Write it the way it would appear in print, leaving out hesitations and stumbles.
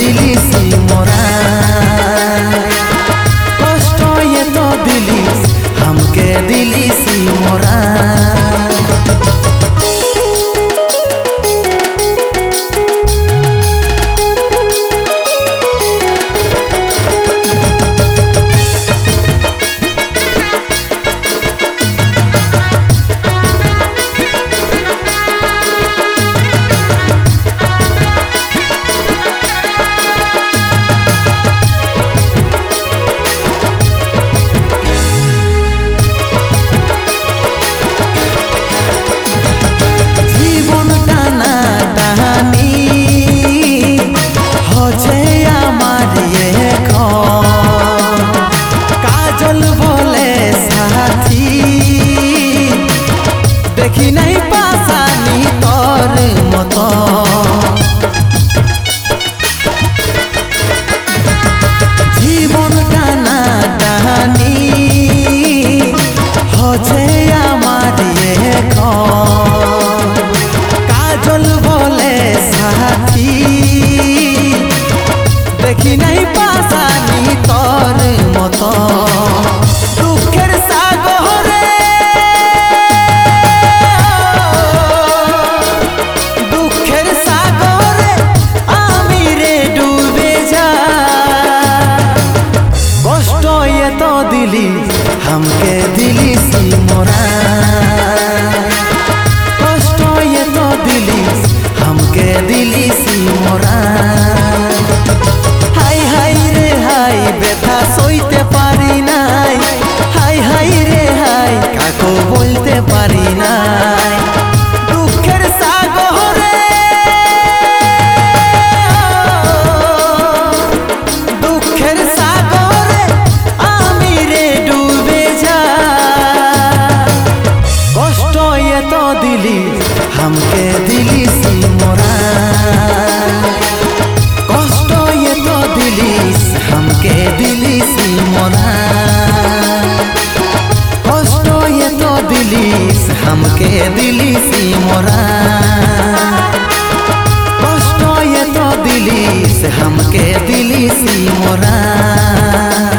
दिलिस मोरा कष्ट ये तो दिलिस हमके दिलिस मोरा देखी नहीं पासानी तोर मतो जीवन टाना टानी होछे आमार काजल बोले साथी देखी नहीं पासानी तोर मतो दुखेर सागरे हमके दिलिस मोरा कष्ट ये तो दिलिस हमके दिलिस मोरा हाय हाय रे हाय व्यथा सইতে পারি নাই हाय हाय रे हाय কাকো বলতে পারি নাই দুঃখের সাগরে দুঃখের সাগরে আমি রে हमके दिलिस मोरा कष्ट ये तो दिलिस हमके दिलिस मोरा कष्ट ये तो दिलिस हमके दिलिस मोरा कष्ट ये तो दिलिस हमके दिलिस मोरा।